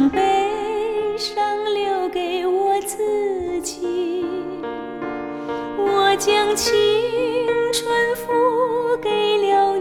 将悲伤留给我自己，我将青春付给了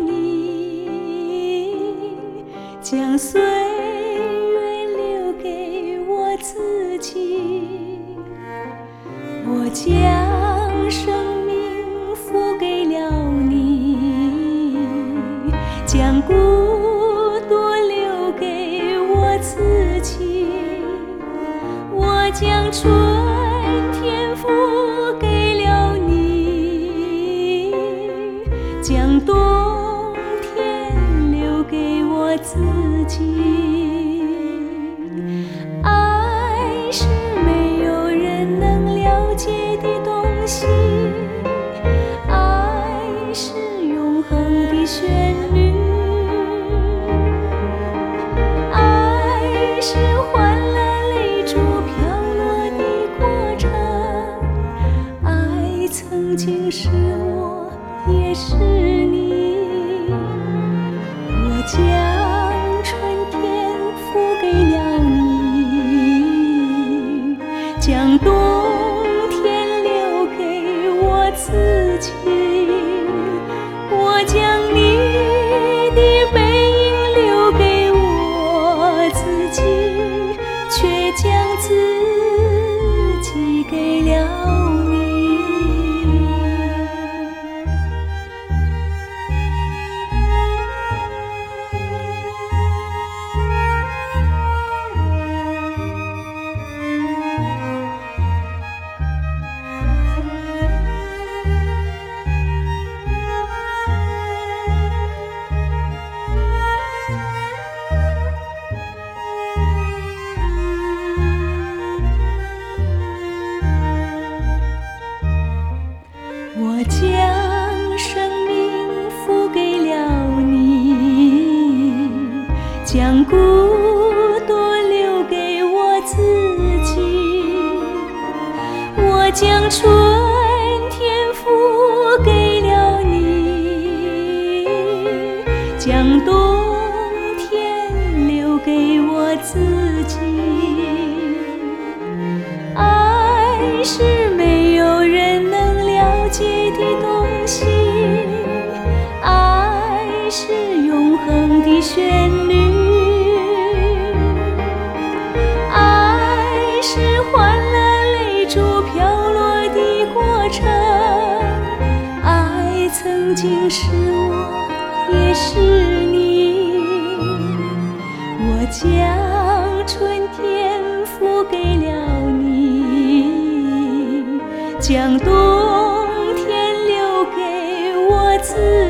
你，将岁月留给我自己，我将生命付给了你，将孤独留给我自己，我将春天付给了你，将冬天留给我自己。爱是没有人能了解的东西，爱是永恒的旋律，爱是欢乐泪珠飘落的过程，爱曾经是我也是你，我将春天付给了你，将冬天留给我自己，我将你的背影留给我自己，却将自己给了你。我将生命付给了你，将孤独留给我自己，我将春天付给了你，将冬天留给我自己。爱是没有人能了解的东西，爱是永恒的旋律，爱是欢乐泪珠飘落的过程，爱曾经是我也是你，我将春天付给了你，将冬天留给我自己。